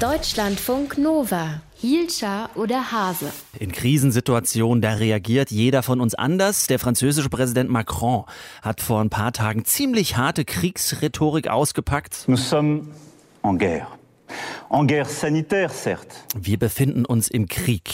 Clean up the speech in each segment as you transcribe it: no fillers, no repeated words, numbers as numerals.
Deutschlandfunk Nova. Hielscher oder Hase? In Krisensituationen, da reagiert jeder von uns anders. Der französische Präsident Macron hat vor ein paar Tagen ziemlich harte Kriegsrhetorik ausgepackt. Nous sommes en guerre. En guerre sanitaire, certes. Wir befinden uns im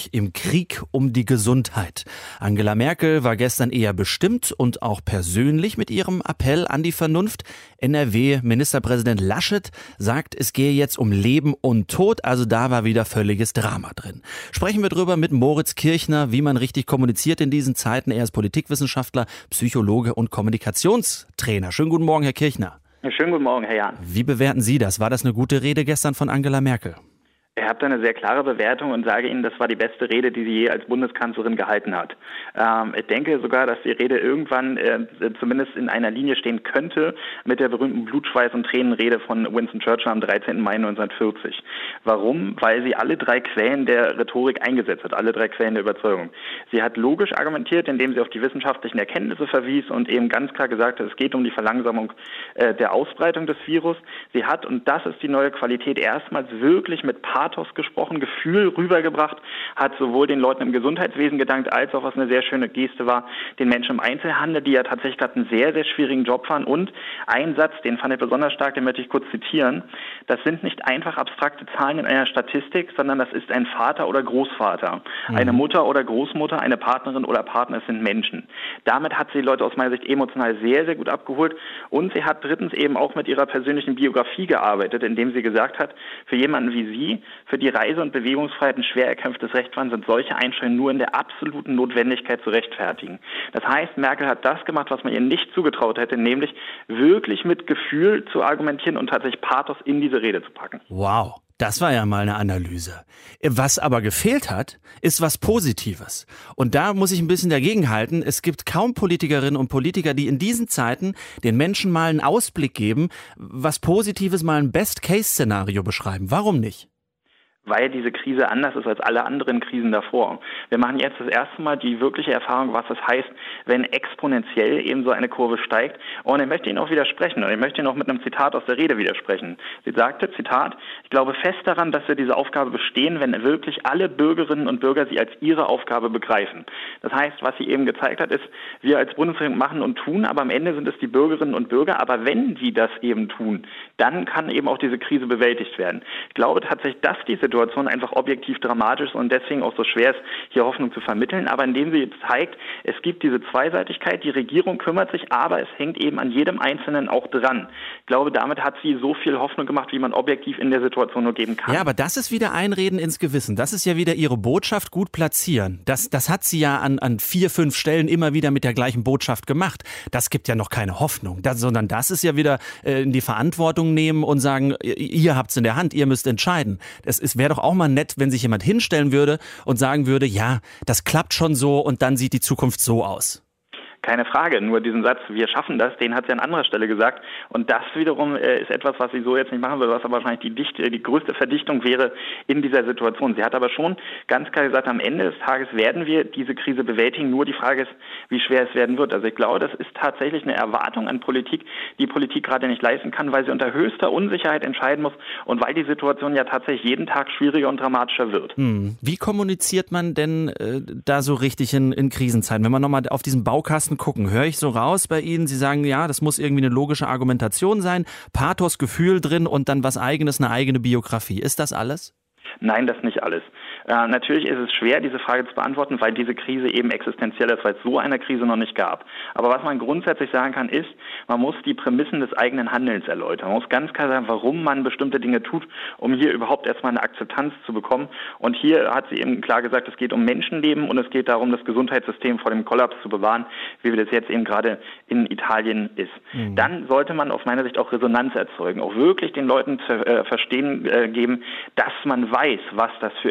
Krieg um die Gesundheit. Angela Merkel war gestern eher bestimmt und auch persönlich mit ihrem Appell an die Vernunft. NRW-Ministerpräsident Laschet sagt, es gehe jetzt um Leben und Tod, also da war wieder völliges Drama drin. Sprechen wir drüber mit Moritz Kirchner, wie man richtig kommuniziert in diesen Zeiten. Er ist Politikwissenschaftler, Psychologe und Kommunikationstrainer. Schönen guten Morgen, Herr Kirchner. Schönen guten Morgen, Herr Jahn. Wie bewerten Sie das? War das eine gute Rede gestern von Angela Merkel? Ich habe da eine sehr klare Bewertung und sage Ihnen, das war die beste Rede, die sie je als Bundeskanzlerin gehalten hat. Ich denke sogar, dass die Rede irgendwann zumindest in einer Linie stehen könnte mit der berühmten Blutschweiß- und Tränenrede von Winston Churchill am 13. Mai 1940. Warum? Weil sie alle drei Quellen der Rhetorik eingesetzt hat, alle drei Quellen der Überzeugung. Sie hat logisch argumentiert, indem sie auf die wissenschaftlichen Erkenntnisse verwies und eben ganz klar gesagt hat, es geht um die Verlangsamung der Ausbreitung des Virus. Sie hat, und das ist die neue Qualität, erstmals wirklich mit Pathos gesprochen, Gefühl rübergebracht, hat sowohl den Leuten im Gesundheitswesen gedankt, als auch, was eine sehr schöne Geste war, den Menschen im Einzelhandel, die ja tatsächlich gerade einen sehr, sehr schwierigen Job fahren. Und ein Satz, den fand ich besonders stark, den möchte ich kurz zitieren. Das sind nicht einfach abstrakte Zahlen in einer Statistik, sondern das ist ein Vater oder Großvater, eine Mutter oder Großmutter, eine Partnerin oder Partner, es sind Menschen. Damit hat sie die Leute aus meiner Sicht emotional sehr, sehr gut abgeholt. Und sie hat drittens eben auch mit ihrer persönlichen Biografie gearbeitet, indem sie gesagt hat, für jemanden wie Sie, für die Reise- und Bewegungsfreiheit ein schwer erkämpftes Recht waren, sind solche Einschränkungen nur in der absoluten Notwendigkeit zu rechtfertigen. Das heißt, Merkel hat das gemacht, was man ihr nicht zugetraut hätte, nämlich wirklich mit Gefühl zu argumentieren und tatsächlich Pathos in diese Rede zu packen. Wow. Das war ja mal eine Analyse. Was aber gefehlt hat, ist was Positives. Und da muss ich ein bisschen dagegenhalten. Es gibt kaum Politikerinnen und Politiker, die in diesen Zeiten den Menschen mal einen Ausblick geben, was Positives, mal ein Best-Case-Szenario beschreiben. Warum nicht? Weil diese Krise anders ist als alle anderen Krisen davor. Wir machen jetzt das erste Mal die wirkliche Erfahrung, was es heißt, wenn exponentiell eben so eine Kurve steigt. Und ich möchte Ihnen auch widersprechen. Und ich möchte Ihnen auch mit einem Zitat aus der Rede widersprechen. Sie sagte, Zitat, ich glaube fest daran, dass wir diese Aufgabe bestehen, wenn wirklich alle Bürgerinnen und Bürger sie als ihre Aufgabe begreifen. Das heißt, was sie eben gezeigt hat, ist, wir als Bundesregierung machen und tun, aber am Ende sind es die Bürgerinnen und Bürger. Aber wenn sie das eben tun, dann kann eben auch diese Krise bewältigt werden. Ich glaube tatsächlich, dass die Situation einfach objektiv dramatisch ist und deswegen auch so schwer ist, hier Hoffnung zu vermitteln. Aber indem sie zeigt, es gibt diese Zweiseitigkeit, die Regierung kümmert sich, aber es hängt eben an jedem Einzelnen auch dran. Ich glaube, damit hat sie so viel Hoffnung gemacht, wie man objektiv in der Situation nur geben kann. Ja, aber das ist wieder Einreden ins Gewissen. Das ist ja wieder ihre Botschaft, gut platzieren. Das hat sie ja an 4, 5 Stellen immer wieder mit der gleichen Botschaft gemacht. Das gibt ja noch keine Hoffnung, sondern das ist ja wieder in die Verantwortung nehmen und sagen, ihr habt's in der Hand, ihr müsst entscheiden. Wäre doch auch mal nett, wenn sich jemand hinstellen würde und sagen würde, ja, das klappt schon so und dann sieht die Zukunft so aus. Keine Frage, nur diesen Satz, wir schaffen das, den hat sie an anderer Stelle gesagt. Und das wiederum ist etwas, was sie so jetzt nicht machen würde, was aber wahrscheinlich die größte Verdichtung wäre in dieser Situation. Sie hat aber schon ganz klar gesagt, am Ende des Tages werden wir diese Krise bewältigen. Nur die Frage ist, wie schwer es werden wird. Also ich glaube, das ist tatsächlich eine Erwartung an Politik, die Politik gerade nicht leisten kann, weil sie unter höchster Unsicherheit entscheiden muss und weil die Situation ja tatsächlich jeden Tag schwieriger und dramatischer wird. Wie kommuniziert man denn da so richtig in Krisenzeiten? Wenn man nochmal auf diesen Baukasten gucken, höre ich so raus bei Ihnen, Sie sagen, ja, das muss irgendwie eine logische Argumentation sein, Pathos, Gefühl drin und dann was Eigenes, eine eigene Biografie. Ist das alles? Nein, das nicht alles. Natürlich ist es schwer, diese Frage zu beantworten, weil diese Krise eben existenziell ist, weil es so eine Krise noch nicht gab. Aber was man grundsätzlich sagen kann, ist, man muss die Prämissen des eigenen Handelns erläutern. Man muss ganz klar sagen, warum man bestimmte Dinge tut, um hier überhaupt erstmal eine Akzeptanz zu bekommen. Und hier hat sie eben klar gesagt, es geht um Menschenleben und es geht darum, das Gesundheitssystem vor dem Kollaps zu bewahren, wie wir das jetzt eben gerade in Italien ist. Dann sollte man aus meiner Sicht auch Resonanz erzeugen, auch wirklich den Leuten zu verstehen geben, dass man weiß, was das für Entbehungen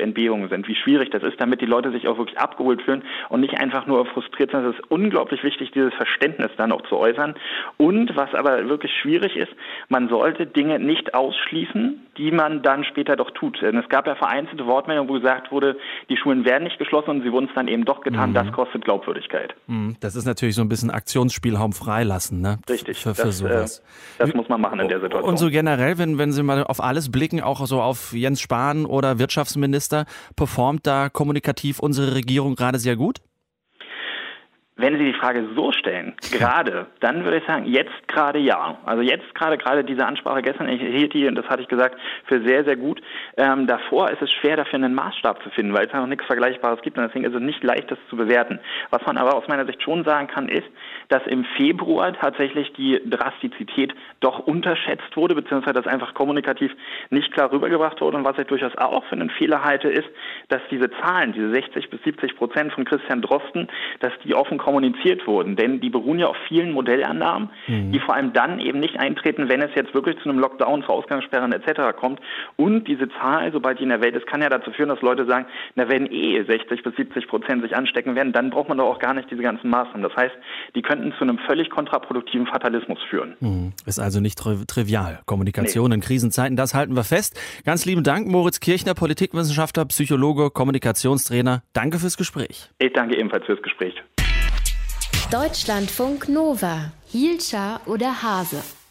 gegangen sind, wie schwierig das ist, damit die Leute sich auch wirklich abgeholt fühlen und nicht einfach nur frustriert sind. Es ist unglaublich wichtig, dieses Verständnis dann auch zu äußern. Und was aber wirklich schwierig ist, man sollte Dinge nicht ausschließen, die man dann später doch tut. Denn es gab ja vereinzelte Wortmeldungen, wo gesagt wurde, die Schulen werden nicht geschlossen und sie wurden es dann eben doch getan. Das kostet Glaubwürdigkeit. Das ist natürlich so ein bisschen Aktionsspielraum freilassen, ne? Richtig. Für sowas. Das muss man machen in der Situation. Und so generell, wenn Sie mal auf alles blicken, auch so auf Jens Spahn oder Wirtschaftsminister, performt da kommunikativ unsere Regierung gerade sehr gut? Wenn Sie die Frage so stellen, gerade, dann würde ich sagen, jetzt gerade ja. Also jetzt gerade diese Ansprache gestern, ich hielt die, und das hatte ich gesagt, für sehr, sehr gut. Davor ist es schwer, dafür einen Maßstab zu finden, weil es ja noch nichts Vergleichbares gibt und deswegen ist es nicht leicht, das zu bewerten. Was man aber aus meiner Sicht schon sagen kann, ist, dass im Februar tatsächlich die Drastizität doch unterschätzt wurde, beziehungsweise dass einfach kommunikativ nicht klar rübergebracht wurde. Und was ich durchaus auch für einen Fehler halte, ist, dass diese Zahlen, diese 60-70% von Christian Drosten, dass die offen kommuniziert wurden, denn die beruhen ja auf vielen Modellannahmen, die vor allem dann eben nicht eintreten, wenn es jetzt wirklich zu einem Lockdown, zu Ausgangssperren etc. kommt. Und diese Zahl, sobald die in der Welt ist, kann ja dazu führen, dass Leute sagen, na, wenn 60-70% sich anstecken werden, dann braucht man doch auch gar nicht diese ganzen Maßnahmen. Das heißt, die könnten zu einem völlig kontraproduktiven Fatalismus führen. Ist also nicht trivial. Kommunikation in Krisenzeiten, das halten wir fest. Ganz lieben Dank, Moritz Kirchner, Politikwissenschaftler, Psychologe, Kommunikationstrainer. Danke fürs Gespräch. Ich danke ebenfalls fürs Gespräch. Deutschlandfunk Nova. Hielscher oder Hase?